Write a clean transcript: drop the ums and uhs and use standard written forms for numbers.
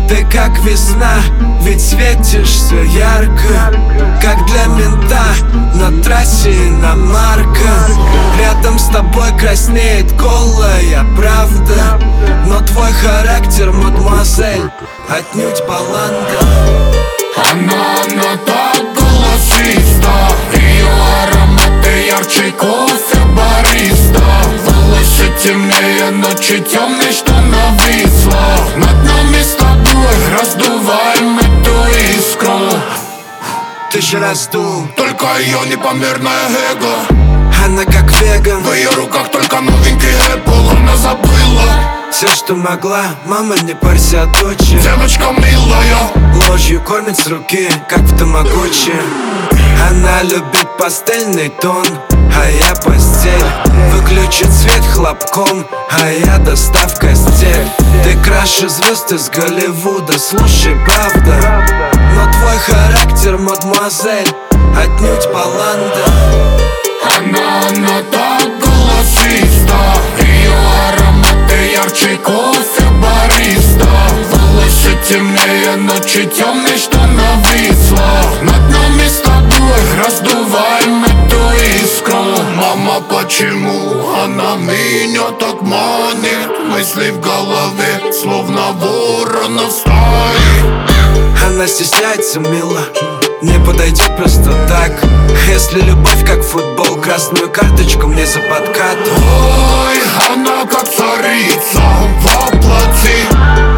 Ты как весна, ведь светишься ярко, как для мента на трассе иномарка. Рядом с тобой краснеет голая правда, но твой характер, мадемуазель, отнюдь баланда. Она так голосиста, ее ароматы ярче кофе бариста. Волосы темнее ночи темной, что нависла над нами с тобой, раздуваем эту искру. Ты же раздул Только ее непомерное эго. Она как веган, В ее руках только новенький Apple. Она забыла все, что могла, мама, не парься, дочь. девочка милая, Ложью кормит с руки, как в тамагочи. Она любит пастельный тон, а я постель. Выключит свет хлопком, а я доставка стель. Ты краше звезд из Голливуда, слушай, правда, но твой характер, мадемуазель, отнюдь баланда. Она так голосиста, ее ароматы ярче кофе бариста. Волосы темнее ночи темной, что нависла над нами с тобой, раздуваем эту искру. Мама, почему она меня так манит? Мысли в голове, словно ворона в стае. Она стесняется, мило, не подойдет просто так. Если любовь как футбол, красную карточку мне за подкат. Ой, она как царица воплоти.